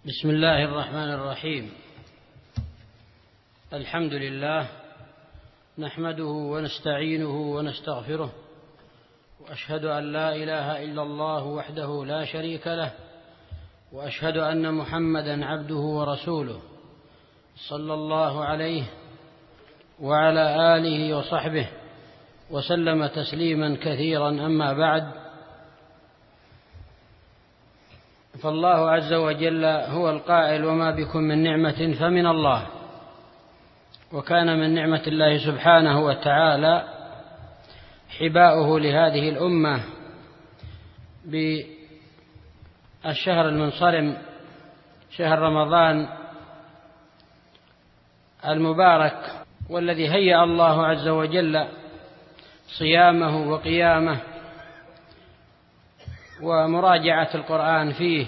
بسم الله الرحمن الرحيم. الحمد لله نحمده ونستعينه ونستغفره، وأشهد أن لا إله إلا الله وحده لا شريك له، وأشهد أن محمدًا عبده ورسوله صلى الله عليه وعلى آله وصحبه وسلم تسليمًا كثيرًا. أما بعد، فالله عز وجل هو القائل: وما بكم من نعمة فمن الله. وكان من نعمة الله سبحانه وتعالى حباؤه لهذه الأمة بالشهر المنصرم، شهر رمضان المبارك، والذي هيأ الله عز وجل صيامه وقيامه ومراجعة القرآن فيه،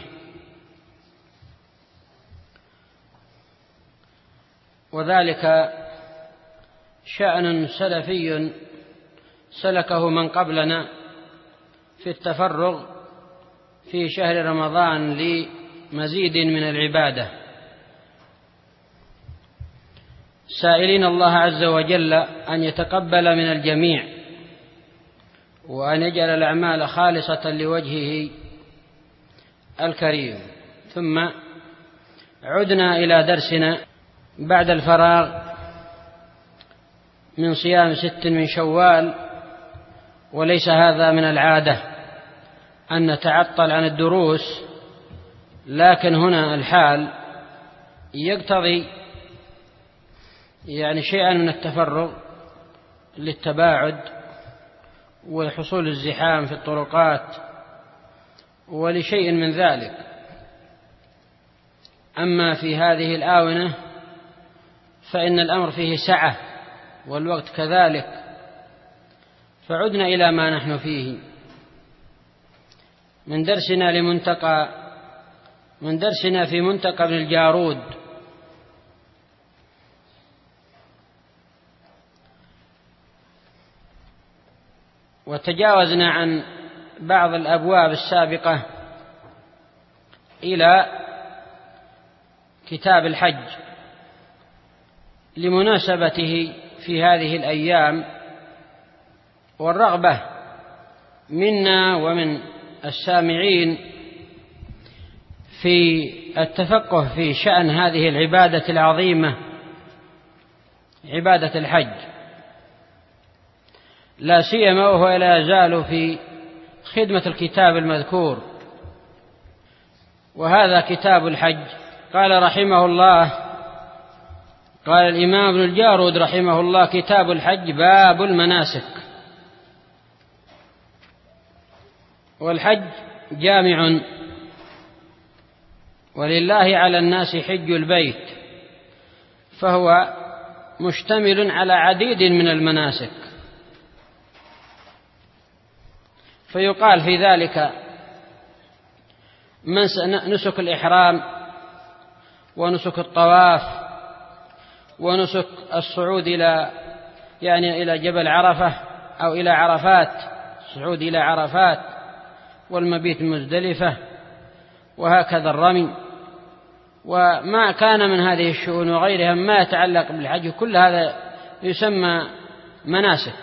وذلك شأن سلفي سلكه من قبلنا في التفرغ في شهر رمضان لمزيد من العبادة، سائلين الله عز وجل أن يتقبل من الجميع وأن يجعل الأعمال خالصة لوجهه الكريم. ثم عدنا إلى درسنا بعد الفراغ من صيام 6 من شوال، وليس هذا من العادة أن نتعطل عن الدروس، لكن هنا الحال يقتضي شيئا من التفرغ للتباعد وحصول الزحام في الطرقات ولشيء من ذلك. أما في هذه الآونة فإن الأمر فيه سعة والوقت كذلك، فعدنا إلى ما نحن فيه من درسنا في منتقى ابن الجارود. وتجاوزنا عن بعض الأبواب السابقة إلى كتاب الحج لمناسبته في هذه الأيام، والرغبة منا ومن السامعين في التفقه في شأن هذه العبادة العظيمة، عبادة الحج، لا سيما وهو لا يزال في خدمة الكتاب المذكور، وهذا كتاب الحج. قال رحمه الله، قال الإمام ابن الجارود رحمه الله: كتاب الحج باب المناسك. والحج جامع، ولله على الناس حج البيت، فهو مشتمل على عديد من المناسك، فيقال في ذلك نسك الإحرام، ونسك الطواف، ونسك الصعود إلى جبل عرفة أو إلى عرفات، الصعود إلى عرفات والمبيت مزدلفة، وهكذا الرمي وما كان من هذه الشؤون وغيرها ما يتعلق بالحج، كل هذا يسمى مناسك،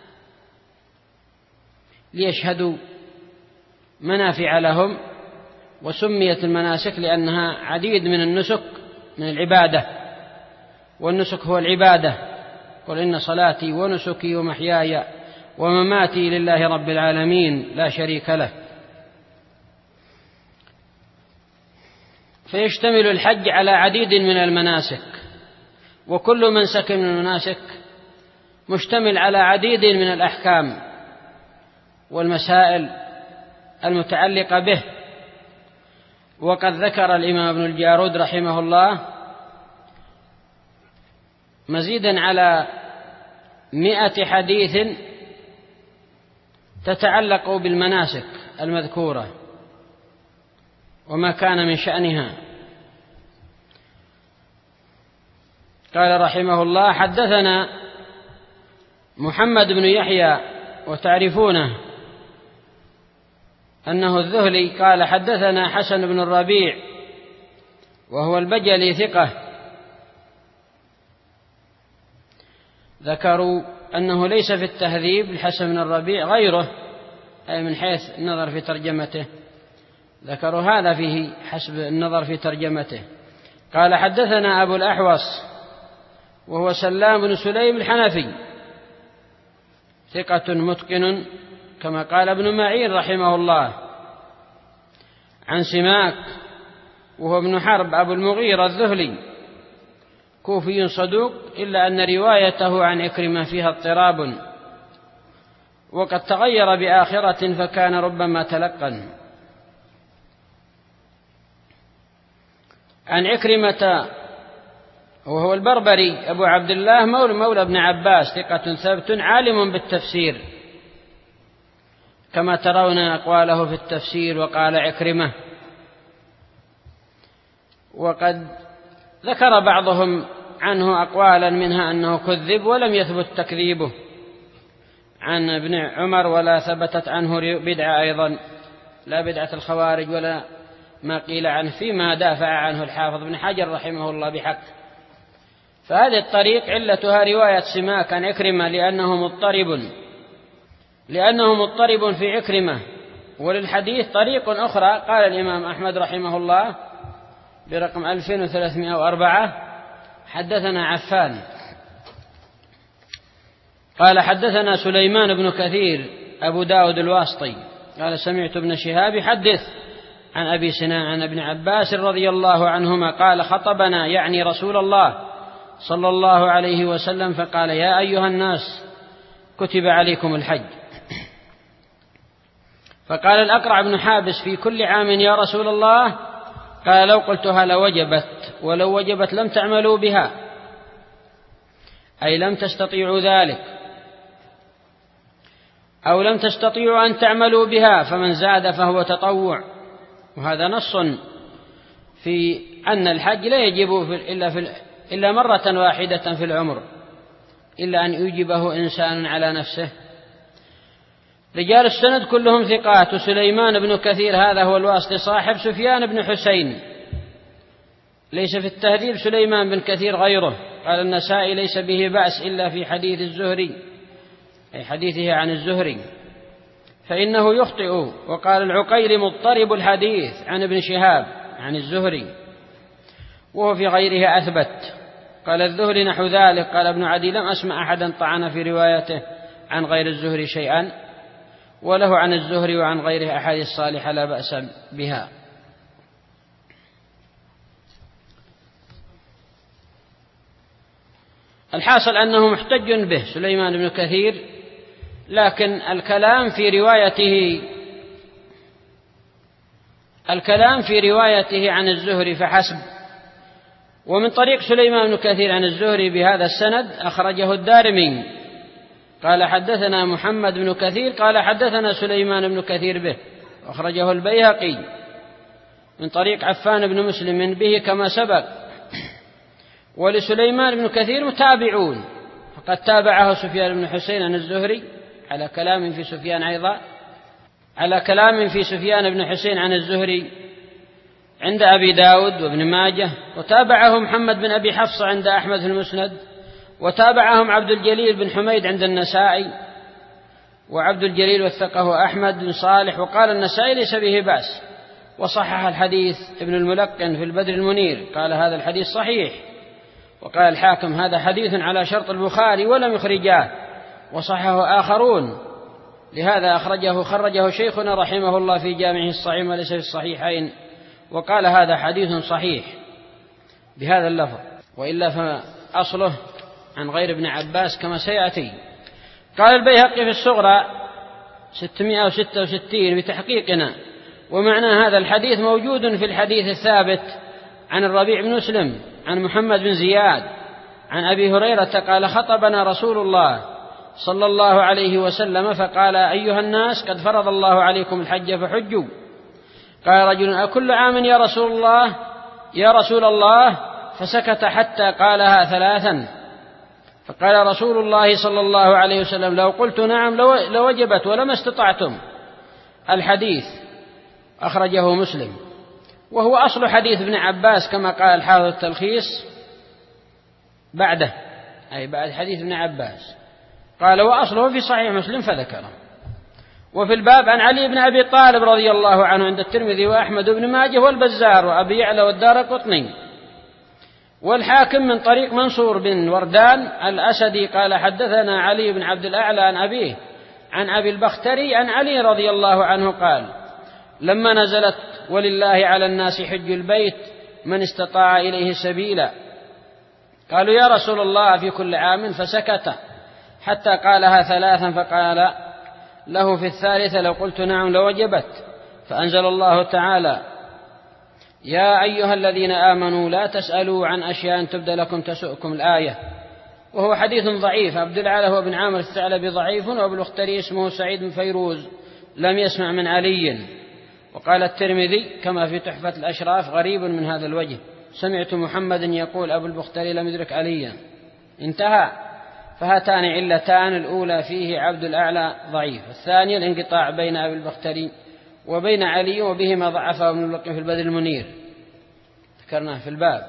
ليشهدوا منافع لهم. وسميت المناسك لأنها عديد من النسك من العبادة، والنسك هو العبادة. قل إن صلاتي ونسكي ومحياي ومماتي لله رب العالمين لا شريك له. فيشتمل الحج على عديد من المناسك، وكل منسك من المناسك مشتمل على عديد من الأحكام والمسائل المتعلقة به. وقد ذكر الإمام ابن الجارود رحمه الله مزيدا على 100 حديث تتعلق بالمناسك المذكورة وما كان من شأنها. قال رحمه الله: حدثنا محمد بن يحيى، وتعرفونه أنه الذهلي، قال: حدثنا حسن بن الربيع وهو البجلي ثقة، ذكروا أنه ليس في التهذيب الحسن بن الربيع غيره، أي من حيث النظر في ترجمته، ذكروا هذا فيه حسب النظر في ترجمته. قال حدثنا أبو الأحوص وهو سلام بن سليم الحنفي ثقة متقن كما قال ابن معين رحمه الله، عن سماك وهو ابن حرب أبو المغيرة الذهلي كوفي صدوق، إلا أن روايته عن عكرمة فيها اضطراب، وقد تغير بآخرة فكان ربما تلقن. عن عكرمة وهو البربري أبو عبد الله مولى ابن عباس ثقة ثبت عالم بالتفسير، كما ترون أقواله في التفسير. وقال عكرمة، وقد ذكر بعضهم عنه أقوالا منها أنه كذب ولم يثبت تكذيبه عن ابن عمر، ولا ثبتت عنه بدعة أيضا، لا بدعة الخوارج ولا ما قيل عنه فيما دافع عنه الحافظ ابن حجر رحمه الله بحق. فهذه الطريق علتها رواية سماك عن عكرمة لأنه مضطرب في عكرمة. وللحديث طريق أخرى قال الإمام أحمد رحمه الله برقم 2304 حدثنا عفان قال حدثنا سليمان بن كثير أبو داود الواسطي قال سمعت ابن شهاب يحدث عن أبي سنان عن ابن عباس رضي الله عنهما قال خطبنا يعني رسول الله صلى الله عليه وسلم فقال يا أيها الناس كتب عليكم الحج. فقال الأقرع بن حابس في كل عام يا رسول الله؟ قال لو قلتها لوجبت، ولو وجبت لم تعملوا بها، أي لم تستطيعوا ذلك، أو لم تستطيعوا أن تعملوا بها، فمن زاد فهو تطوع. وهذا نص في أن الحج لا يجب إلا مرة واحدة في العمر، إلا أن يوجبه إنسان على نفسه. رجال السند كلهم ثقات، وسليمان بن كثير هذا هو الواسطي صاحب سفيان بن حسين، ليس في التهذيب سليمان بن كثير غيره. قال النسائي ليس به بأس إلا في حديث الزهري، أي حديثه عن الزهري، فإنه يخطئ. وقال العقيري مضطرب الحديث عن ابن شهاب عن الزهري، وهو في غيره أثبت. قال الزهري نحو ذلك. قال ابن عدي لم أسمع أحدا طعن في روايته عن غير الزهري شيئا، وله عن الزهري وعن غيره أحاديث صالحة لا بأس بها. الحاصل أنه محتج به سليمان بن كثير، لكن الكلام في روايته عن الزهري فحسب. ومن طريق سليمان بن كثير عن الزهري بهذا السند أخرجه الدارمي قال حدثنا محمد بن كثير قال حدثنا سليمان بن كثير به، أخرجه البيهقي من طريق عفان بن مسلم به كما سبق. ولسليمان بن كثير متابعون، فقد تابعه سفيان بن حسين عن الزهري على كلام في سفيان أيضا، على كلام في سفيان بن حسين عن الزهري عند أبي داود وابن ماجه، وتابعه محمد بن أبي حفص عند أحمد في المسند، وتابعهم عبد الجليل بن حميد عند النسائي، وعبد الجليل وثقه أحمد بن صالح. وقال النسائي ليس به بأس، وصحح الحديث ابن الملقن في البدر المنير قال هذا الحديث صحيح. وقال الحاكم هذا حديث على شرط البخاري ولم يخرجاه، وصححه آخرون، لهذا خرجه شيخنا رحمه الله في جامعه الصحيح وليس في الصحيحين، وقال هذا حديث صحيح بهذا اللفظ، وإلا فأصله عن غير ابن عباس كما سيأتي. قال البيهقي في الصغرى 666 بتحقيقنا، ومعنى هذا الحديث موجود في الحديث الثابت عن الربيع بن مسلم عن محمد بن زياد عن أبي هريرة قال خطبنا رسول الله صلى الله عليه وسلم فقال أيها الناس قد فرض الله عليكم الحج فحجوا. قال رجل أكل عام يا رسول الله فسكت حتى قالها ثلاثا. فقال رسول الله صلى الله عليه وسلم لو قلت نعم لوجبت ولما استطعتم. الحديث أخرجه مسلم. وهو أصل حديث ابن عباس كما قال الحافظ التلخيص بعده، أي بعد حديث ابن عباس، قال وأصله في صحيح مسلم فذكره. وفي الباب عن علي بن أبي طالب رضي الله عنه عند الترمذي وأحمد بن ماجه والبزار وأبي يعلى والدارقطني والحاكم من طريق منصور بن وردان الأسدي قال حدثنا علي بن عبد الأعلى عن أبيه عن أبي البختري عن علي رضي الله عنه قال لما نزلت ولله على الناس حج البيت من استطاع إليه سبيلا قالوا يا رسول الله في كل عام، فسكت حتى قالها ثلاثا فقال له في الثالثة لو قلت نعم لوجبت، فأنزل الله تعالى يا أيها الذين آمنوا لا تسألوا عن أشياء تبدى لكم تسؤكم الآية. وهو حديث ضعيف. عبد الأعلى هو بن عامر الثعلبي ضعيف، وأبو الأختري اسمه سعيد بن فيروز لم يسمع من علي. وقال الترمذي كما في تحفة الأشراف غريب من هذا الوجه، سمعت محمد يقول أبو البختري لم يدرك عليا، انتهى. فهاتان علتان، الأولى فيه عبد الأعلى ضعيف، الثانية الانقطاع بين أبي البختري وبين علي، وبهما ضعفه ابن القيم في البدر المنير، ذكرناه في الباب.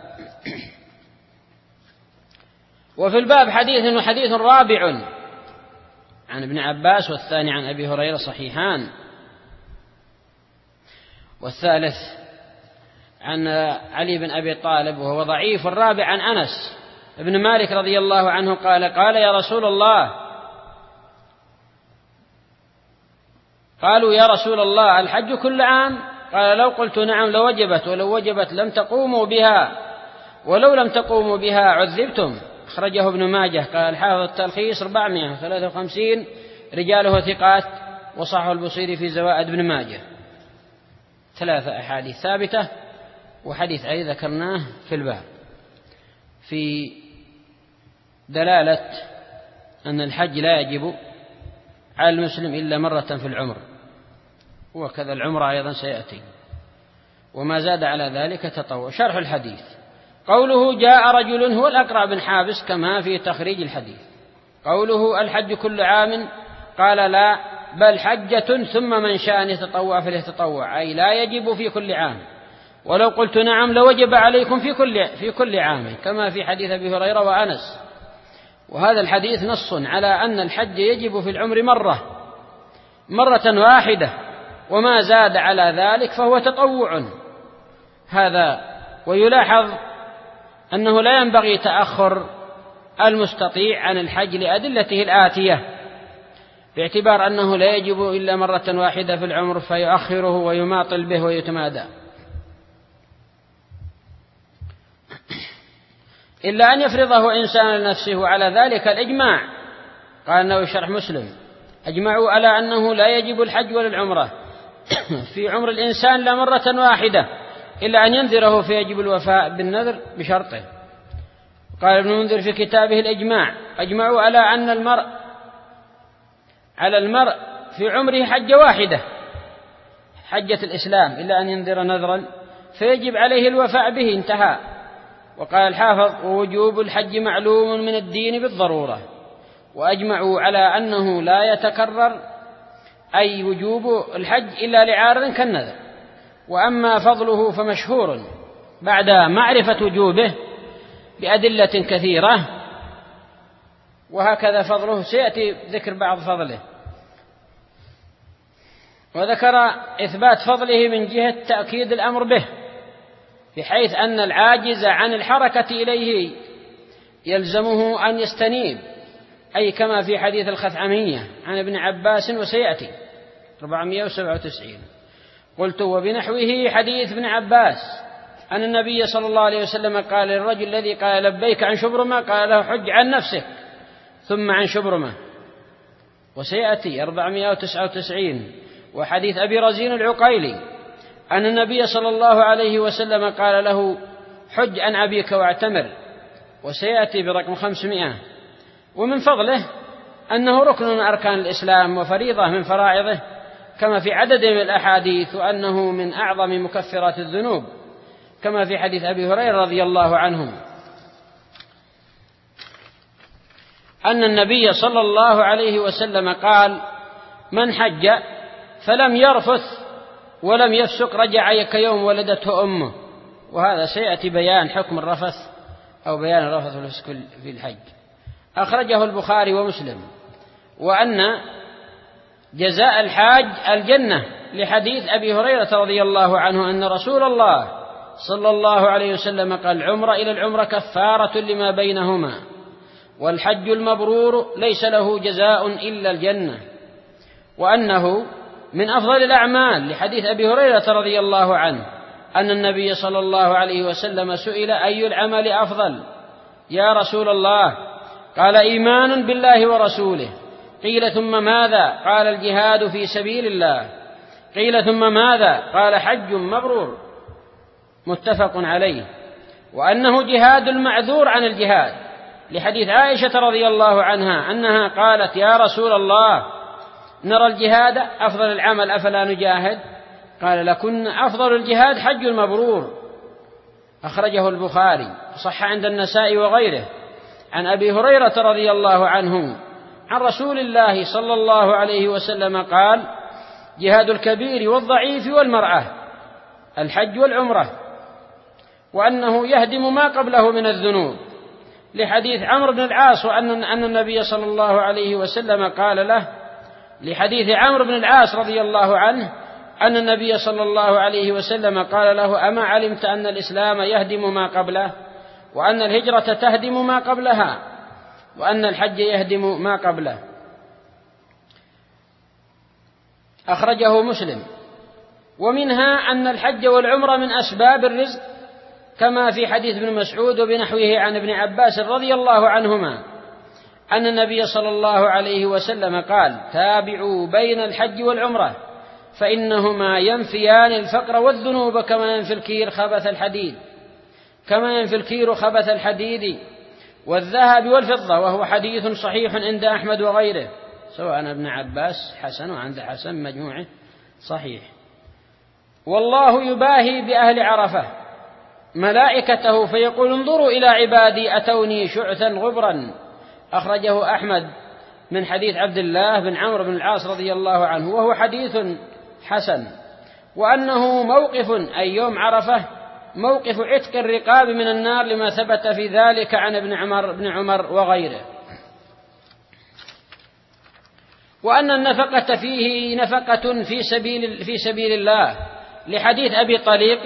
وفي الباب حديث رابع عن ابن عباس، والثاني عن أبي هريرة صحيحان، والثالث عن علي بن أبي طالب وهو ضعيف، والرابع عن أنس ابن مالك رضي الله عنه قال يا رسول الله، قالوا يا رسول الله الحج كل عام؟ قال لو قلت نعم لوجبت، ولو وجبت لم تقوموا بها، ولو لم تقوموا بها عذبتم. أخرجه ابن ماجه. قال الحافظ التلخيص 453 رجاله ثقات، وصححه البصيري في زوائد ابن ماجه. 3 أحاديث ثابتة، وحديث علي ذكرناه في الباب في دلالة أن الحج لا يجب على المسلم إلا مرة في العمر، وكذا العمرة أيضا سيأتي، وما زاد على ذلك تطوع. شرح الحديث قوله جاء رجل هو الأقرع بن حابس كما في تخريج الحديث. قوله الحج كل عام، قال لا، بل حجة ثم من شاء أن يتطوع فليتطوع، أي لا يجب في كل عام، ولو قلت نعم لوجب عليكم في كل عام، كما في حديث أبي هريرة وأنس. وهذا الحديث نص على أن الحج يجب في العمر مرة واحدة، وما زاد على ذلك فهو تطوع. هذا ويلاحظ أنه لا ينبغي تأخر المستطيع عن الحج لأدلته الآتية، باعتبار أنه لا يجب إلا مرة واحدة في العمر فيؤخره ويماطل به ويتمادى، إلا أن يفرضه إنسان لنفسه. على ذلك الإجماع، قال أنه شرح مسلم أجمعوا على أنه لا يجب الحج ولا العمرة في عمر الإنسان لا مرة واحدة، إلا أن ينذره فيجب الوفاء بالنذر بشرطه. قال ابن منذر في كتابه الإجماع أجمعوا على أن المرء في عمره حجة واحدة، حجة الإسلام، إلا أن ينذر نذرا فيجب عليه الوفاء به، انتهى. وقال الحافظ ووجوب الحج معلوم من الدين بالضرورة، وأجمعوا على أنه لا يتكرر أي وجوب الحج إلا لعارض كالنذر. وأما فضله فمشهور بعد معرفة وجوبه بأدلة كثيرة، وهكذا فضله سيأتي ذكر بعض فضله. وذكر إثبات فضله من جهة تأكيد الأمر به، بحيث أن العاجز عن الحركة إليه يلزمه أن يستنيب، أي كما في حديث الخثعمية عن ابن عباس وسيأتي 497. قلت وبنحوه حديث ابن عباس أن النبي صلى الله عليه وسلم قال للرجل الذي قال لبيك عن شبرمة، قال له حج عن نفسك ثم عن شبرمة، وسيأتي 499. وحديث أبي رزين العقيلي أن النبي صلى الله عليه وسلم قال له حج عن أبيك واعتمر، وسيأتي برقم 500. ومن فضله أنه ركن من أركان الإسلام وفريضة من فرائضه، كما في عدد من الأحاديث، وأنه من أعظم مكفرات الذنوب، كما في حديث أبي هريرة رضي الله عنه أن النبي صلى الله عليه وسلم قال من حج فلم يرفث ولم يفسق رجع كيوم ولدته أمه. وهذا سيأتي بيان حكم الرفث أو بيان الرفث والفسق في الحج. أخرجه البخاري ومسلم. وأن جزاء الحاج الجنة، لحديث أبي هريرة رضي الله عنه أن رسول الله صلى الله عليه وسلم قال: العمرة إلى العمرة كفارة لما بينهما، والحج المبرور ليس له جزاء إلا الجنة. وأنه من أفضل الأعمال، لحديث أبي هريرة رضي الله عنه أن النبي صلى الله عليه وسلم سئل: أي العمل أفضل يا رسول الله؟ قال: إيمان بالله ورسوله. قيل: ثم ماذا؟ قال: الجهاد في سبيل الله. قيل: ثم ماذا؟ قال: حج مبرور. متفق عليه. وأنه جهاد المعذور عن الجهاد، لحديث عائشة رضي الله عنها أنها قالت: يا رسول الله، نرى الجهاد أفضل العمل، أفلا نجاهد؟ قال: لكن أفضل الجهاد حج المبرور. أخرجه البخاري، صح عند النسائي وغيره، عن أبي هريرة رضي الله عنه عن رسول الله صلى الله عليه وسلم قال: جهاد الكبير والضعيف والمرأة الحج والعمرة، وأنه يهدم ما قبله من الذنوب، لحديث عمرو بن العاص وأن النبي صلى الله عليه وسلم قال له، لحديث عمرو بن العاص رضي الله عنه أن النبي صلى الله عليه وسلم قال له: أما علمت أن الإسلام يهدم ما قبله، وأن الهجرة تهدم ما قبلها، وأن الحج يهدم ما قبله. أخرجه مسلم. ومنها أن الحج والعمرة من أسباب الرزق، كما في حديث ابن مسعود وبنحوه عن ابن عباس رضي الله عنهما أن النبي صلى الله عليه وسلم قال: تابعوا بين الحج والعمرة فإنهما ينفيان الفقر والذنوب كما ينفي الكير خبث الحديد والذهب والفضة. وهو حديث صحيح عند أحمد وغيره، سواء ابن عباس حسن وعند حسن مجموعه صحيح. والله يباهي بأهل عرفة ملائكته فيقول: انظروا إلى عبادي أتوني شعثا غبرا. أخرجه أحمد من حديث عبد الله بن عمرو بن العاص رضي الله عنه، وهو حديث حسن. وأنه موقف، أي يوم عرفة، موقف عتق الرقاب من النار، لما ثبت في ذلك عن ابن عمر وغيره. وأن النفقة فيه نفقة في سبيل الله، لحديث أبي طليق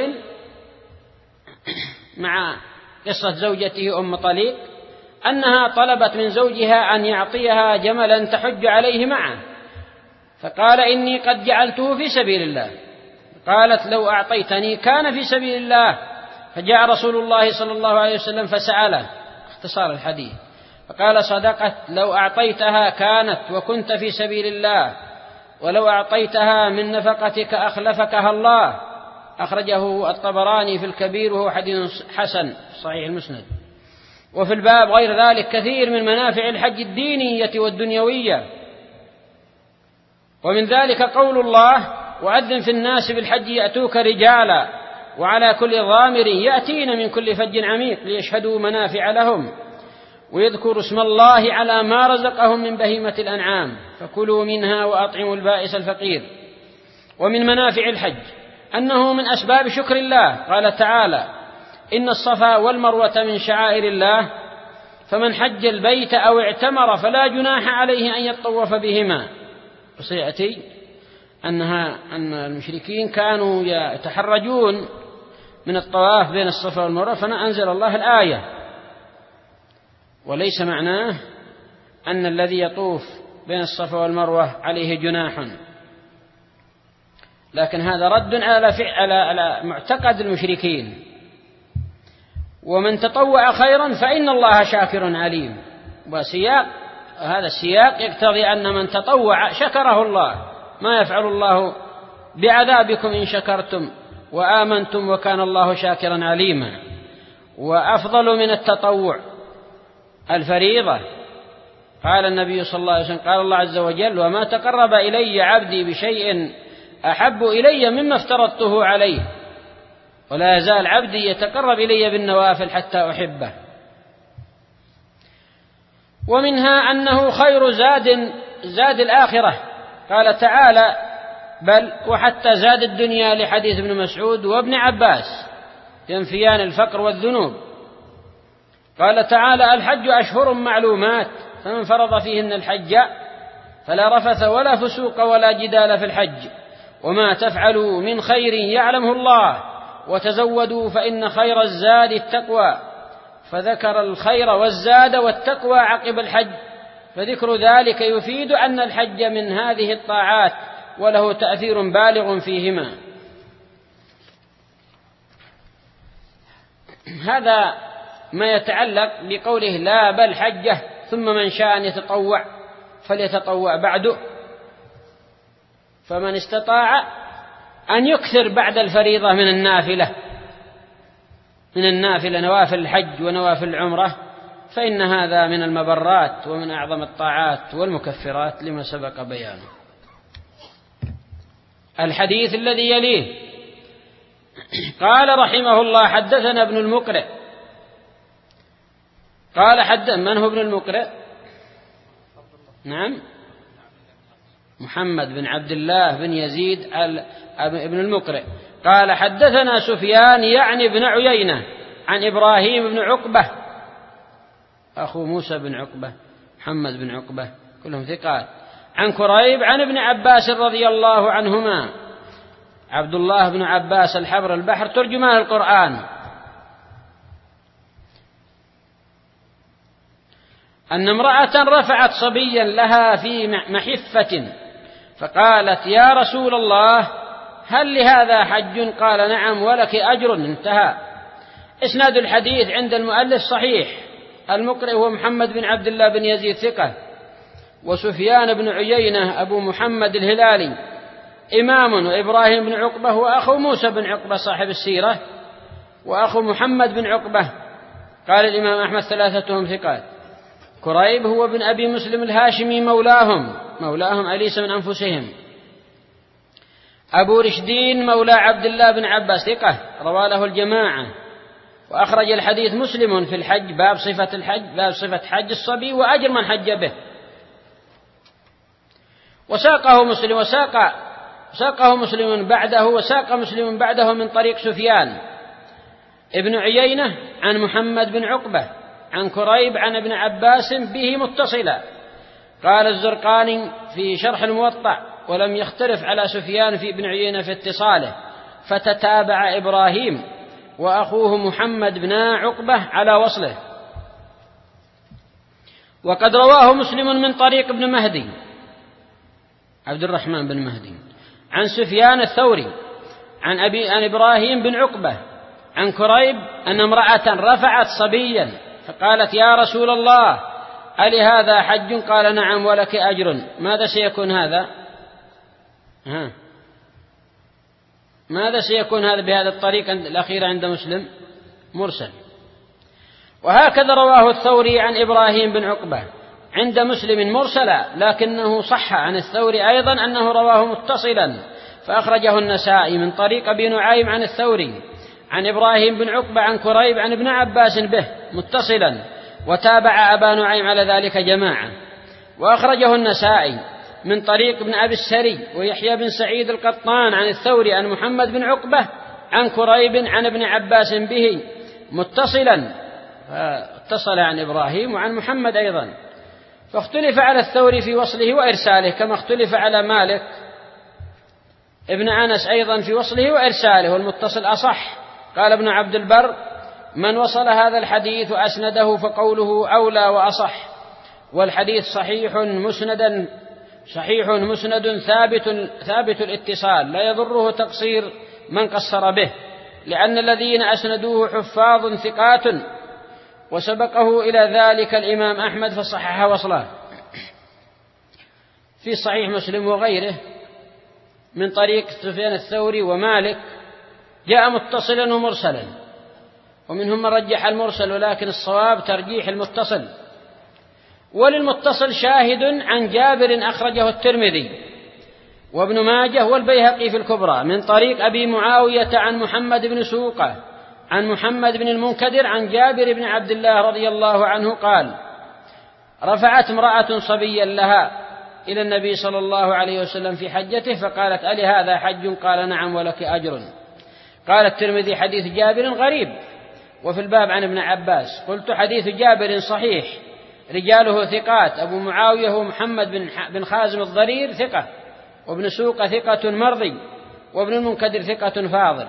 مع قصة زوجته أم طليق أنها طلبت من زوجها أن يعطيها جملا تحج عليه معه، فقال: إني قد جعلته في سبيل الله. قالت: لو أعطيتني كان في سبيل الله. فجاء رسول الله صلى الله عليه وسلم فسأله، اختصار الحديث، فقال: صدقت، لو أعطيتها كانت وكنت في سبيل الله، ولو أعطيتها من نفقتك أخلفكها الله. أخرجه الطبراني في الكبير، وهو حديث حسن صحيح المسند. وفي الباب غير ذلك كثير من منافع الحج الدينية والدنيوية. ومن ذلك قول الله: وأذن في الناس بالحج يأتوك رجالا وعلى كل ضامر يأتين من كل فج عميق ليشهدوا منافع لهم ويذكروا اسم الله على ما رزقهم من بهيمة الأنعام فكلوا منها وأطعموا البائس الفقير. ومن منافع الحج أنه من أسباب شكر الله، قال تعالى: إن الصفا والمروة من شعائر الله فمن حج البيت أو اعتمر فلا جناح عليه أن يطوف بهما. وسيأتي أن المشركين كانوا يتحرجون من الطواف بين الصفا والمروة، فأنزل الله الآية. وليس معناه أن الذي يطوف بين الصفا والمروة عليه جناح، لكن هذا رد على معتقد المشركين. ومن تطوع خيرا فإن الله شاكر عليم. هذا السياق يقتضي أن من تطوع شكره الله، ما يفعل الله بعذابكم إن شكرتم وآمنتم وكان الله شاكرا عليما. وأفضل من التطوع الفريضة. قال النبي صلى الله عليه وسلم: قال الله عز وجل: وما تقرب إلي عبدي بشيء أحب إلي مما افترضته عليه، ولا يزال عبدي يتقرب إلي بالنوافل حتى أحبه. ومنها أنه خير زاد الآخرة. قال تعالى: بل وحتى زاد الدنيا لحديث ابن مسعود وابن عباس ينفيان الفقر والذنوب. قال تعالى: الحج أشهر معلومات فمن فرض فيهن الحج فلا رفث ولا فسوق ولا جدال في الحج وما تفعلوا من خير يعلمه الله وتزودوا فإن خير الزاد التقوى. فذكر الخير والزاد والتقوى عقب الحج، فذكر ذلك يفيد أن الحج من هذه الطاعات وله تأثير بالغ فيهما. هذا ما يتعلق بقوله: لا بل حجه ثم من شاء أن يتطوع فليتطوع بعده. فمن استطاع أن يكثر بعد الفريضة من النافلة نوافل الحج ونوافل العمرة، فإن هذا من المبرات ومن أعظم الطاعات والمكفرات لما سبق بيانه. الحديث الذي يليه قال رحمه الله: حدثنا ابن المقرئ. قال من هو ابن المقرئ؟ نعم، محمد بن عبد الله بن يزيد ابن المقرئ. قال: حدثنا سفيان يعني بن عيينة عن إبراهيم بن عقبة أخو موسى بن عقبة محمد بن عقبة كلهم ثقات، عن كريب عن ابن عباس رضي الله عنهما. عبد الله بن عباس الحبر البحر ترجمان القرآن، أن امرأة رفعت صبيا لها في محفة فقالت: يا رسول الله هل لهذا حج؟ قال: نعم ولك أجر. انتهى. إسناد الحديث عند المؤلف صحيح. المقرئ هو محمد بن عبد الله بن يزيد ثقة، وسفيان بن عيينة أبو محمد الهلالي إمام، وإبراهيم بن عقبة هو أخو موسى بن عقبة صاحب السيرة وأخو محمد بن عقبة. قال الإمام أحمد ثلاثتهم ثقات. كريب هو بن أبي مسلم الهاشمي مولاهم أليس من أنفسهم. أبو رشدين مولى عبد الله بن عباس ثقة روى له الجماعة، وأخرج الحديث مسلم في الحج باب صفة الحج، باب صفة حج الصبي وأجر من حج به. وساقه مسلم بعده من طريق سفيان ابن عيينة عن محمد بن عقبة عن كريب عن ابن عباس به متصلا. قال الزرقاني في شرح الموطأ: ولم يختلف على سفيان في ابن عيينة في اتصاله، فتتابع إبراهيم وأخوه محمد بن عقبة على وصله. وقد رواه مسلم من طريق ابن مهدي عبد الرحمن بن مهدي عن سفيان الثوري عن إبراهيم بن عقبة عن كريب أن امرأة رفعت صبيا فقالت: يا رسول الله ألهذا حج؟ قال: نعم ولك أجر. ماذا سيكون هذا؟ ماذا سيكون هذا بهذا الطريق الأخير عند مسلم؟ مرسل. وهكذا رواه الثوري عن إبراهيم بن عقبة عند مسلم مرسلا، لكنه صح عن الثوري أيضا أنه رواه متصلا، فأخرجه النسائي من طريق أبي نعيم عن الثوري عن إبراهيم بن عقبة عن كريب عن ابن عباس به متصلا، وتابع أبا نعيم على ذلك جماعة. وأخرجه النسائي من طريق ابن أبي السري ويحيى بن سعيد القطان عن الثوري عن محمد بن عقبة عن كريب عن ابن عباس به متصلا، اتصل عن إبراهيم وعن محمد أيضا. فاختلف على الثوري في وصله وإرساله، كما اختلف على مالك ابن أنس أيضا في وصله وإرساله، والمتصل أصح. قال ابن عبد البر: من وصل هذا الحديث وأسنده فقوله أولى وأصح، والحديث صحيح مسند ثابت الاتصال، لا يضره تقصير من قصر به، لأن الذين أسندوه حفاظ ثقات، وسبقه إلى ذلك الإمام أحمد فصحح وصله. في صحيح مسلم وغيره من طريق سفيان الثوري ومالك جاء متصلا ومرسلا، ومنهم من رجح المرسل، ولكن الصواب ترجيح المتصل. وللمتصل شاهد عن جابر أخرجه الترمذي وابن ماجه والبيهقي في الكبرى من طريق أبي معاوية عن محمد بن سوقة عن محمد بن المنكدر عن جابر بن عبد الله رضي الله عنه قال: رفعت امرأة صبيا لها إلى النبي صلى الله عليه وسلم في حجته فقالت: ألي هذا حج؟ قال: نعم ولك أجر. قال الترمذي: حديث جابر غريب. وفي الباب عن ابن عباس قلت: حديث جابر صحيح، رجاله ثقات، أبو معاوية هو محمد بن خازم الضرير ثقة، وابن سوق ثقة مرضي، وابن المنكدر ثقة فاضل.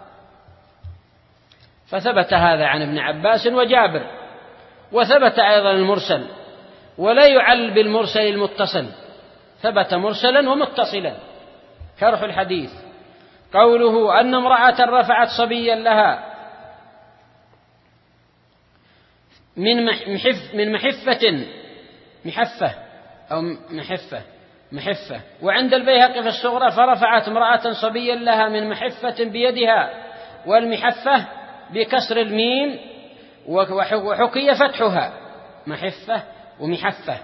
فثبت هذا عن ابن عباس وجابر. وثبت أيضا المرسل، ولا يعل بالمرسل المتصل، ثبت مرسلا ومتصلا كرح الحديث. قوله أن امرأة رفعت صبيا لها من محفة، وعند البيهقي في الصغرى: فرفعت امرأة صبيا لها من محفة بيدها، والمحفة بكسر الميم وحكي فتحها، محفة ومحفة.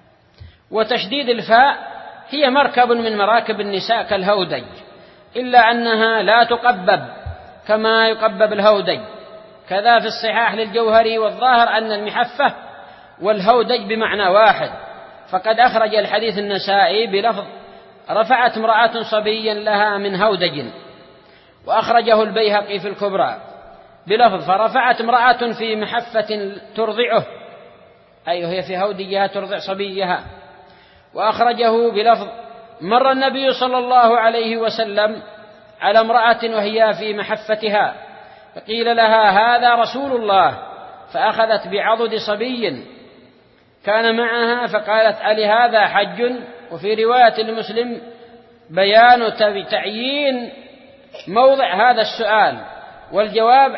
وتشديد الفاء هي مركب من مراكب النساء كالهودج، إلا أنها لا تقبب كما يقبب الهودج. كذا في الصحاح للجوهري، والظاهر أن المحفة والهودج بمعنى واحد. فقد أخرج الحديث النسائي بلفظ: رفعت امرأة صبيا لها من هودج، وأخرجه البيهقي في الكبرى بلفظ: فرفعت امرأة في محفة ترضعه، أي هي في هودجها ترضع صبيها. وأخرجه بلفظ: مر النبي صلى الله عليه وسلم على امرأة وهي في محفتها، فقيل لها: هذا رسول الله، فأخذت بعضد صبي كان معها فقالت: ألي هذا حج؟ وفي رواية لمسلم بيان تعيين موضع هذا السؤال. وجواب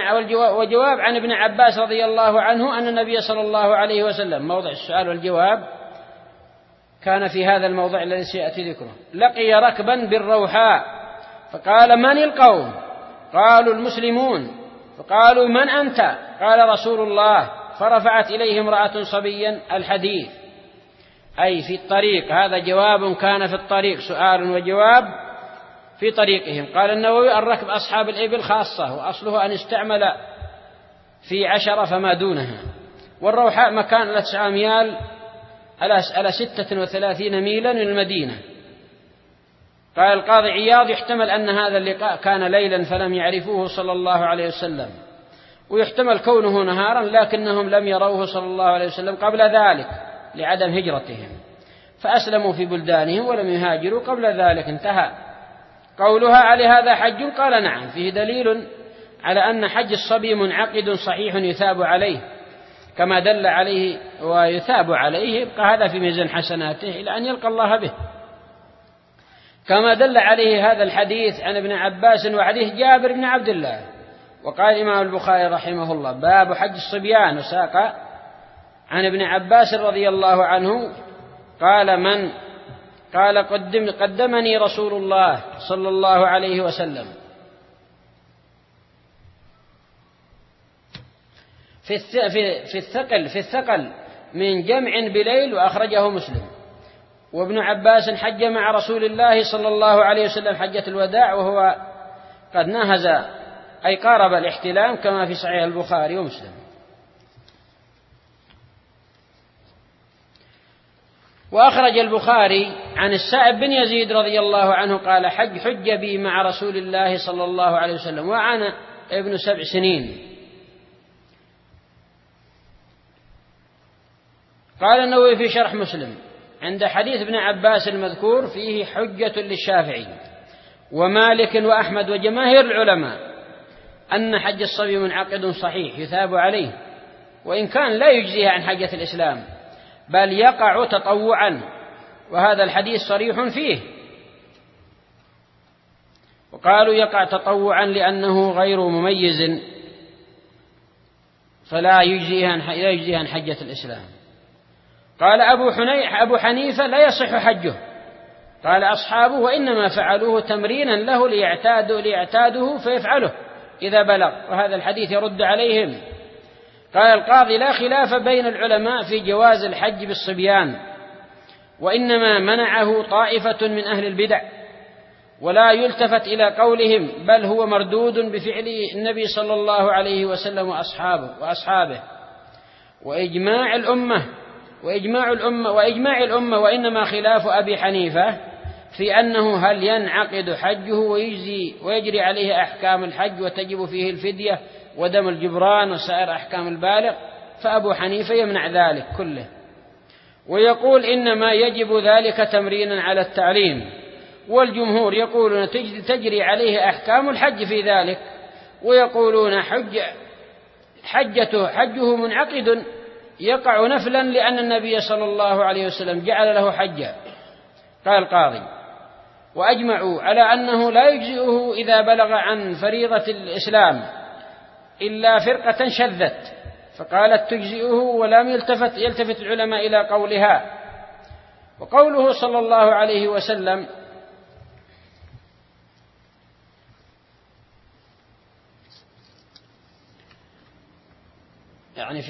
عن ابن عباس رضي الله عنه أن النبي صلى الله عليه وسلم، موضع السؤال والجواب كان في هذا الموضع الذي سيأتي ذكره: لقي ركبا بالروحاء فقال: من القوم؟ قالوا: المسلمون. فقالوا: من أنت؟ قال: رسول الله. فرفعت إليه امرأة صبيا. الحديث أي في الطريق، هذا جواب كان في الطريق، سؤال وجواب في طريقهم. قال النووي: الركب أصحاب الإبل خاصة، وأصله أن استعمل في 10 فما دونها. والروحاء مكان على 9 أميال على 36 ميلا من المدينة. قال القاضي عياض: يحتمل أن هذا اللقاء كان ليلا فلم يعرفوه صلى الله عليه وسلم، ويحتمل كونه نهارا لكنهم لم يروه صلى الله عليه وسلم قبل ذلك لعدم هجرتهم، فأسلموا في بلدانهم ولم يهاجروا قبل ذلك. انتهى. قولها: على هذا حج؟ قال: نعم. فيه دليل على أن حج الصبي منعقد صحيح يثاب عليه كما دل عليه، ويثاب عليه يبقى هذا في ميزان حسناته إلى أن يلقى الله به، كما دل عليه هذا الحديث عن ابن عباس وحديث جابر بن عبد الله. وقال الإمام البخاري رحمه الله: باب حج الصبيان. وساق عن ابن عباس رضي الله عنه قال قدمني رسول الله صلى الله عليه وسلم في الثقل من جمع بليل، وأخرجه مسلم. وابن عباس حج مع رسول الله صلى الله عليه وسلم حجة الوداع وهو قد نهز أي قارب الاحتلام، كما في صحيح البخاري ومسلم. وأخرج البخاري عن السائب بن يزيد رضي الله عنه قال: حج بي مع رسول الله صلى الله عليه وسلم وأنا ابن 7 سنين. قال النووي في شرح مسلم: عند حديث ابن عباس المذكور فيه حجة للشافعي ومالك وأحمد وجماهير العلماء أن حج الصبي منعقد صحيح يثاب عليه، وإن كان لا يجزيه عن حجة الإسلام بل يقع تطوعا، وهذا الحديث صريح فيه. وقالوا يقع تطوعا لأنه غير مميز فلا يجزيه عن حجة الإسلام. قال أبو حنيفة: لا يصح حجه. قال أصحابه: وإنما فعلوه تمرينا له ليعتاده فيفعله إذا بلغ، وهذا الحديث يرد عليهم. قال القاضي: لا خلاف بين العلماء في جواز الحج بالصبيان، وإنما منعه طائفة من أهل البدع، ولا يلتفت إلى قولهم، بل هو مردود بفعل النبي صلى الله عليه وسلم وأصحابه وإجماع الأمة وإجماع الأمة وإنما خلاف أبي حنيفة في أنه هل ينعقد حجه ويجري عليه أحكام الحج وتجب فيه الفدية ودم الجبران وسائر أحكام البالغ، فأبو حنيفة يمنع ذلك كله ويقول إنما يجب ذلك تمرينا على التعليم، والجمهور يقولون تجري عليه أحكام الحج في ذلك، ويقولون حجه منعقد يقع نفلا لأن النبي صلى الله عليه وسلم جعل له حجا. قال القاضي: وأجمعوا على أنه لا يجزئه إذا بلغ عن فريضة الإسلام إلا فرقة شذت فقالت تجزئه، ولم يلتفت العلماء إلى قولها. وقوله صلى الله عليه وسلم يعني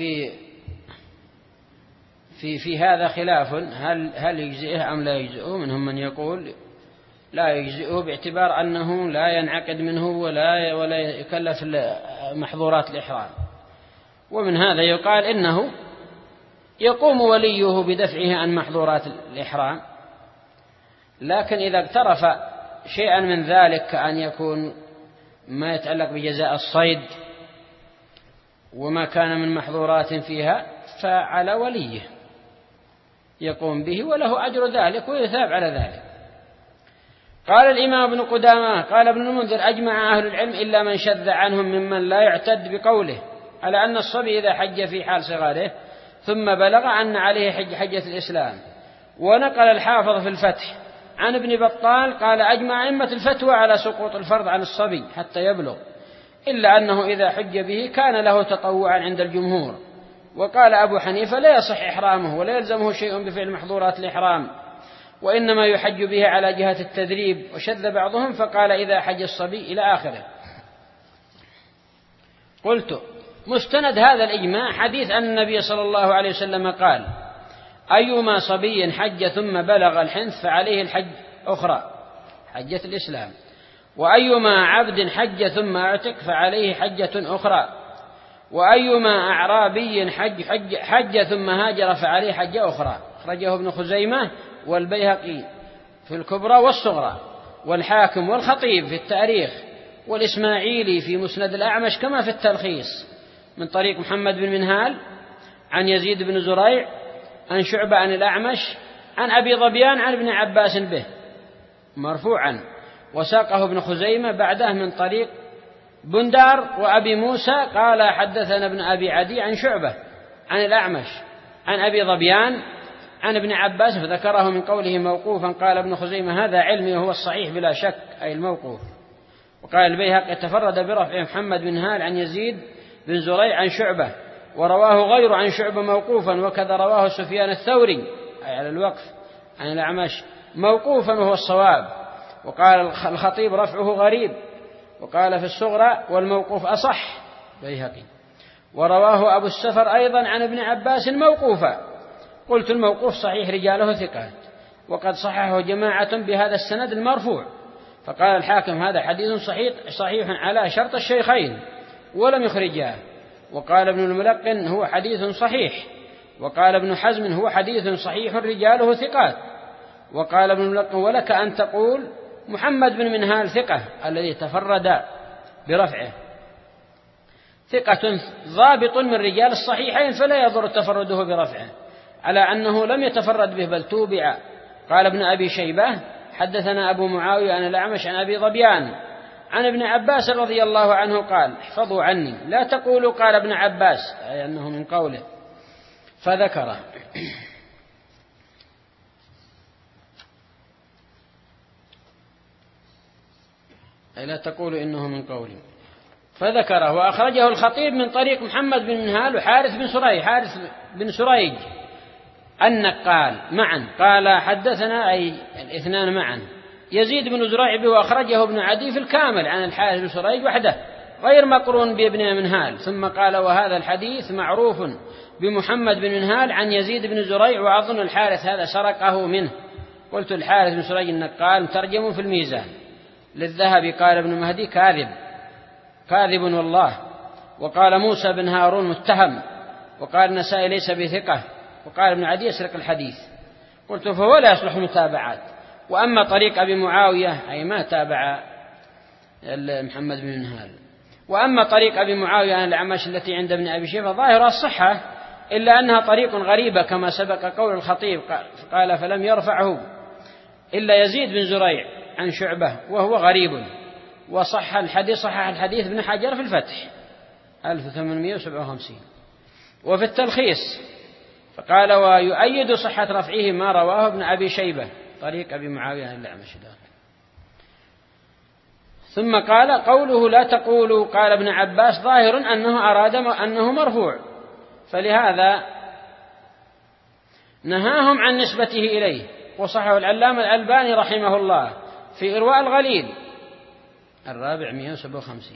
في هذا خلاف، هل يجزئه أم لا يجزئه؟ منهم من يقول لا يجزئه باعتبار أنه لا ينعقد منه ولا يكلف محظورات الإحرام، ومن هذا يقال إنه يقوم وليه بدفعه عن محظورات الإحرام، لكن إذا اقترف شيئا من ذلك كأن يكون ما يتعلق بجزاء الصيد وما كان من محظورات فيها فعلى وليه يقوم به وله أجر ذلك ويثاب على ذلك. قال الإمام ابن قدامة قال ابن المنذر: أجمع أهل العلم إلا من شذ عنهم ممن لا يعتد بقوله على أن الصبي إذا حج في حال صغاره ثم بلغ أن عليه حجة الإسلام. ونقل الحافظ في الفتح عن ابن بطال قال: أجمع أئمة الفتوى على سقوط الفرض عن الصبي حتى يبلغ، إلا أنه إذا حج به كان له تطوعا عند الجمهور. وقال أبو حنيفة: لا يصح إحرامه ولا يلزمه شيء بفعل محظورات الإحرام، وإنما يحج به على جهة التدريب. وشذ بعضهم فقال: إذا حج الصبي إلى آخره. قلت: مستند هذا الإجماع حديث أن النبي صلى الله عليه وسلم قال: أيما صبي حج ثم بلغ الحنث فعليه الحج أخرى حجة الإسلام، وأيما عبد حج ثم اعتق فعليه حجة أخرى، وأيما أعرابي حج ثم هاجر فعليه حجة أخرى. أخرجه ابن خزيمة والبيهقي في الكبرى والصغرى، والحاكم والخطيب في التاريخ، والإسماعيلي في مسند الأعمش كما في التلخيص من طريق محمد بن منهال عن يزيد بن زريع عن شعبة عن الأعمش عن أبي ظبيان عن ابن عباس به مرفوعا، وساقه ابن خزيمة بعده من طريق بندار وأبي موسى قال: حدثنا ابن أبي عدي عن شعبة عن الأعمش عن أبي ظبيان عن ابن عباس فذكره من قوله موقوفا. قال ابن خزيمة: هذا علمي وهو الصحيح بلا شك، أي الموقوف. وقال البيهقي: تفرد برفع محمد بن هال عن يزيد بن زريع عن شعبة، ورواه غير عن شعبة موقوفا، وكذا رواه سفيان الثوري أي على الوقف عن الأعمش موقوفا وهو الصواب. وقال الخطيب: رفعه غريب. وقال في الصغرى: والموقوف أصح بيهقي. ورواه أبو السفر أيضا عن ابن عباس موقوفا. قلت: الموقوف صحيح رجاله ثقات، وقد صححه جماعة بهذا السند المرفوع. فقال الحاكم: هذا حديث صحيح على شرط الشيخين ولم يخرجاه. وقال ابن الملقن: هو حديث صحيح. وقال ابن حزم: هو حديث صحيح رجاله ثقات. وقال ابن الملقن: ولك أن تقول محمد بن منهال ثقة الذي تفرد برفعه، ثقة ضابط من رجال الصحيحين فلا يضر تفرده برفعه، على أنه لم يتفرد به بل توبع. قال ابن أبي شيبة: حدثنا أبو معاوية عن الأعمش عن أبي ظبيان عن ابن عباس رضي الله عنه قال: احفظوا عني لا تقولوا قال ابن عباس، أي أنه من قوله. فذكره. أي لا تقولوا إنه من قوله. فذكره. وأخرجه الخطيب من طريق محمد بن منهال وحارث بن سريج النقال معا قال: حدثنا أي الاثنان معا يزيد بن زريع، وأخرجه ابن عدي في الكامل عن الحارث بن سريج وحده غير مقرون بابن منهال. ثم قال: وهذا الحديث معروف بمحمد بن منهال عن يزيد بن زريع، وأظن الحارث هذا سرقه منه. قلت: الحارث بن سريج النقال مترجم في الميزان. للذهبي قال ابن مهدي: كاذب والله. وقال موسى بن هارون متهم. وقال النسائي: ليس بثقة. وقال ابن عدي يسرق الحديث. قلت فهو لا يصلح متابعات. وأما طريق أبي معاوية أي ما تابع محمد بن منهال. وأما طريق أبي معاوية عن الأعمش التي عند ابن أبي شيبة ظاهرها الصحة، إلا أنها طريق غريبة كما سبق قول الخطيب قال فلم يرفعه إلا يزيد بن زريع عن شعبة وهو غريب. وصح الحديث ابن حجر في الفتح 1857. وفي التلخيص فقال ويؤيد صحة رفعه ما رواه ابن أبي شيبة طريق أبي معاوية عن الأعمش. ثم قال قوله لا تقولوا قال ابن عباس ظاهر أنه أراد أنه مرفوع، فلهذا نهاهم عن نسبته إليه. وصحه العلامة الألباني رحمه الله في إرواء الغليل 457.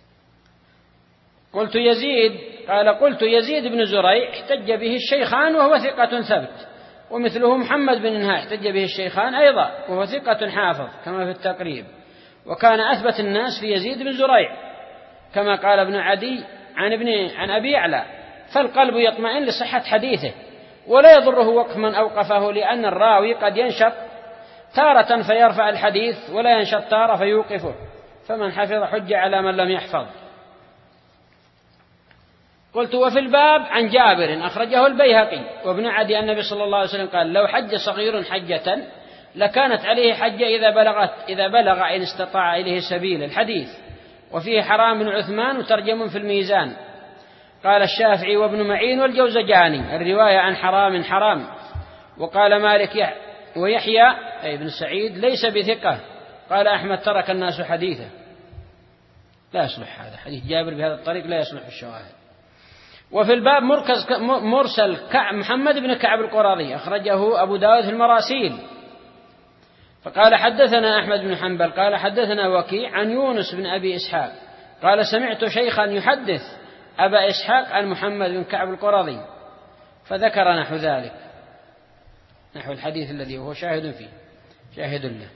قلت يزيد بن زريع احتج به الشيخان وهو ثقة ثبت، ومثله محمد بن نهاء احتج به الشيخان أيضا وهو ثقة حافظ كما في التقريب، وكان أثبت الناس في يزيد بن زريع كما قال ابن عدي عن أبي يعلى. فالقلب يطمئن لصحة حديثه ولا يضره وقف من أوقفه، لأن الراوي قد ينشط تارة فيرفع الحديث ولا ينشط تارة فيوقفه، فمن حفظ حج على من لم يحفظ. قلت وفي الباب عن جابر أخرجه البيهقي وابن عدي النبي صلى الله عليه وسلم قال لو حج صغير حجة لكانت عليه حجة إذا بلغ إن استطاع إليه سبيل الحديث. وفيه حرام بن عثمان وترجم في الميزان. قال الشافعي وابن معين والجوزجاني الرواية عن حرام. وقال مالك ويحيى أي بن سعيد ليس بثقة. قال أحمد ترك الناس حديثه. لا يصلح هذا حديث جابر بهذا الطريق، لا يصلح الشواهد. وفي الباب مرسل محمد بن كعب القرظي أخرجه أبو داود في المراسيل. فقال حدثنا أحمد بن حنبل قال حدثنا وكيع عن يونس بن أبي إسحاق قال سمعت شيخا يحدث أبا إسحاق عن محمد بن كعب القرظي، فذكر نحو ذلك، نحو الحديث الذي هو شاهد له.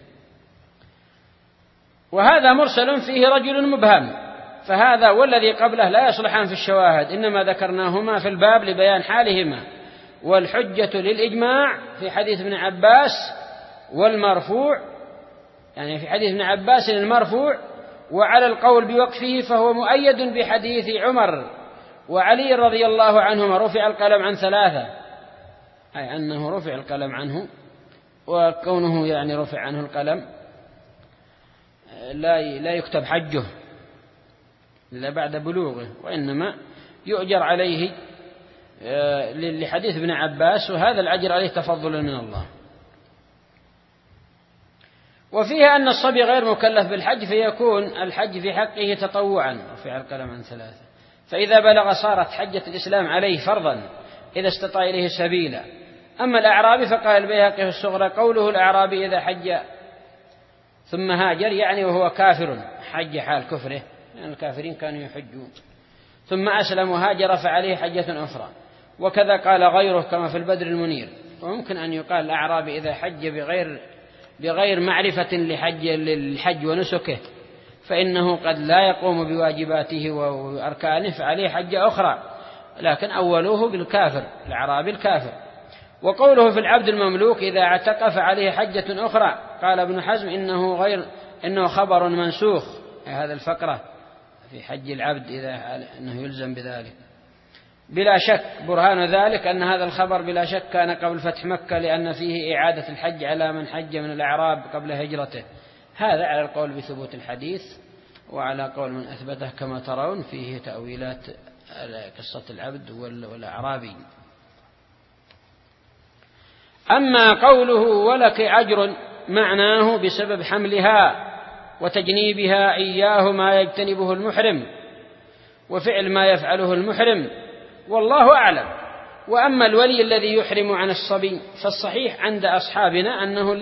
وهذا مرسل فيه رجل مبهم، فهذا والذي قبله لا يصلحان في الشواهد، إنما ذكرناهما في الباب لبيان حالهما. والحجة للإجماع في حديث ابن عباس والمرفوع، يعني في حديث ابن عباس المرفوع، وعلى القول بوقفه فهو مؤيد بحديث عمر وعلي رضي الله عنهما رفع القلم عن 3، أي أنه رفع القلم عنه، وكونه يعني رفع عنه القلم لا يكتب حجه إلا بعد بلوغه، وإنما يؤجر عليه لحديث ابن عباس، وهذا الأجر عليه تفضل من الله. وفيها أن الصبي غير مكلف بالحج فيكون الحج في حقه تطوعا، رفع القلم عن 3، فإذا بلغ صارت حجة الإسلام عليه فرضا إذا استطاع إليه سبيلا. أما الأعرابي فقال البيهقي في الصغرى قوله الأعرابي إذا حج ثم هاجر يعني وهو كافر، حج حال كفره، يعني الكافرين كانوا يحجون، ثم أسلم وهاجر فعليه حجة أخرى. وكذا قال غيره كما في البدر المنير. وممكن أن يقال الأعرابي إذا حج بغير معرفة للحج ونسكه فإنه قد لا يقوم بواجباته وأركانه فعليه حجة أخرى، لكن أولوه بالكافر، الأعرابي الكافر. وقوله في العبد المملوك إذا اعتق فعليه حجة أخرى، قال ابن حزم إنه خبر منسوخ، هذا الفقرة في حج العبد إنه يلزم بذلك بلا شك. برهان ذلك أن هذا الخبر بلا شك كان قبل فتح مكة، لأن فيه إعادة الحج على من حج من الأعراب قبل هجرته. هذا على القول بثبوت الحديث، وعلى قول من أثبته كما ترون فيه تأويلات قصة العبد والأعرابي. أما قوله ولك أجر معناه بسبب حملها وتجنيبها إياه ما يجتنبه المحرم وفعل ما يفعله المحرم، والله أعلم. وأما الولي الذي يحرم عن الصبي فالصحيح عند أصحابنا أنه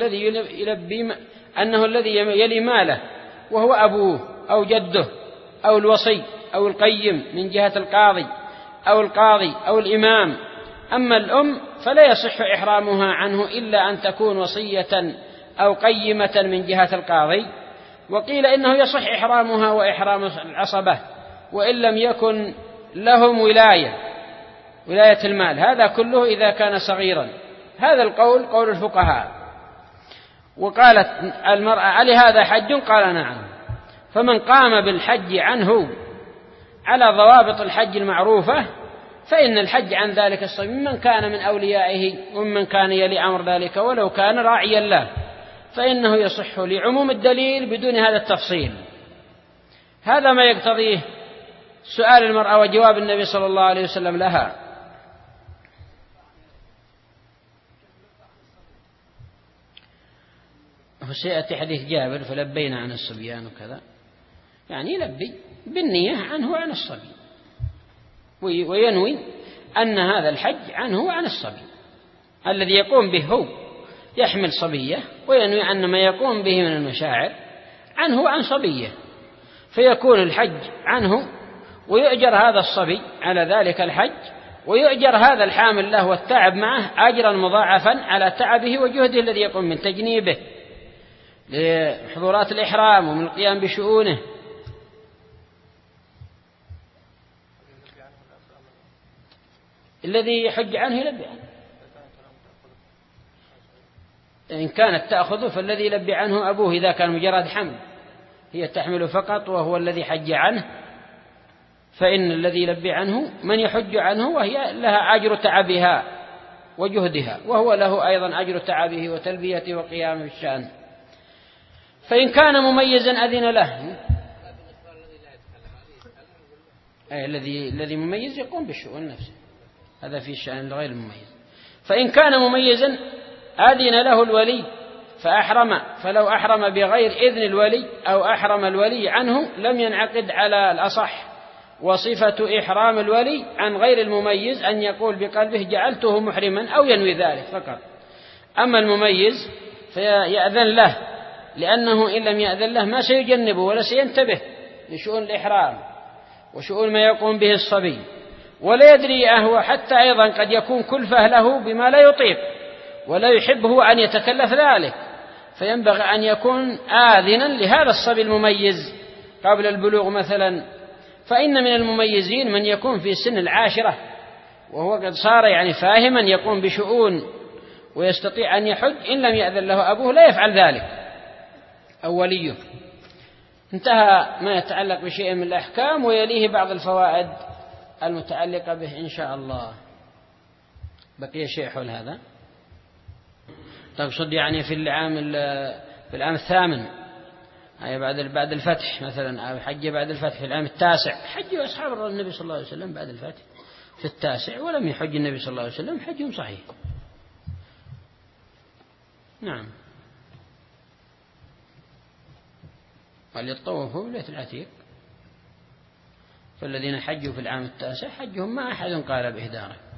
الذي يلي ماله، وهو أبوه أو جده أو الوصي أو القيم من جهة القاضي أو الإمام. أما الأم فلا يصح إحرامها عنه إلا أن تكون وصية أو قيمة من جهة القاضي. وقيل إنه يصح إحرامها وإحرام العصبة وإن لم يكن لهم ولاية، ولاية المال، هذا كله إذا كان صغيرا. هذا القول قول الفقهاء. وقالت المرأة علي هذا حج؟ قال نعم. فمن قام بالحج عنه على ضوابط الحج المعروفة فإن الحج عن ذلك الصبي ممن كان من أوليائه وممن كان يلي أمر ذلك ولو كان راعيا له، فإنه يصح لعموم الدليل بدون هذا التفصيل. هذا ما يقتضيه سؤال المرأة وجواب النبي صلى الله عليه وسلم لها. وسيأتي حديث جابر فلبينا عن الصبيان وكذا، يعني يلبي بالنية عنه وعن الصبي، وينوي أن هذا الحج عنه وعن الصبي الذي يقوم به هو يحمل صبية، وينوي أن ما يقوم به من المشاعر عنه وعن صبية، فيكون الحج عنه ويؤجر هذا الصبي على ذلك الحج، ويؤجر هذا الحامل له والتعب معه أجرا مضاعفا على تعبه وجهده الذي يقوم من تجنيبه لحضورات الإحرام ومن القيام بشؤونه. الذي يحج عنه يلبي عنه، إن كانت تأخذه فالذي يلبي عنه أبوه إذا كان مجرد حمل، هي تحمل فقط وهو الذي حج عنه، فإن الذي يلبي عنه من يحج عنه وهي لها أجر تعبها وجهدها، وهو له أيضا أجر تعبه وتلبيته وقيامه بالشأن. فإن كان مميزا أذن له، الذي مميز يقوم بالشؤون نفسه، هذا في الشأن غير المميز. فإن كان مميزا أذن له الولي فأحرم، فلو أحرم بغير إذن الولي أو أحرم الولي عنه لم ينعقد على الأصح. وصفة إحرام الولي عن غير المميز أن يقول بقلبه جعلته محرما أو ينوي ذلك فقط. أما المميز فيأذن له، لأنه إن لم يأذن له ما سيجنبه ولا سينتبه لشؤون الإحرام وشؤون ما يقوم به الصبي، ولا يدري أهو حتى أيضا قد يكون كلفة له بما لا يطيق ولا يحبه أن يتكلف ذلك، فينبغي أن يكون آذنا لهذا الصبي المميز قبل البلوغ مثلا. فإن من المميزين من يكون في سن 10 وهو قد صار يعني فاهما يقوم بشؤون ويستطيع أن يحج، إن لم يأذن له أبوه لا يفعل ذلك أو وليه. انتهى ما يتعلق بشيء من الأحكام، ويليه بعض الفوائد المتعلقة به إن شاء الله. بقي شيء حول هذا؟ تقصد يعني في العام 8 أي بعد الفتح مثلا، أو حج بعد الفتح في العام 9. حج أصحاب النبي صلى الله عليه وسلم بعد الفتح في 9 ولم يحج النبي صلى الله عليه وسلم، حجهم صحيح. نعم. وليطوفوا بالبيت العتيق، فالذين حجوا في العام 9 حجهم ما أحد قال بإهداره.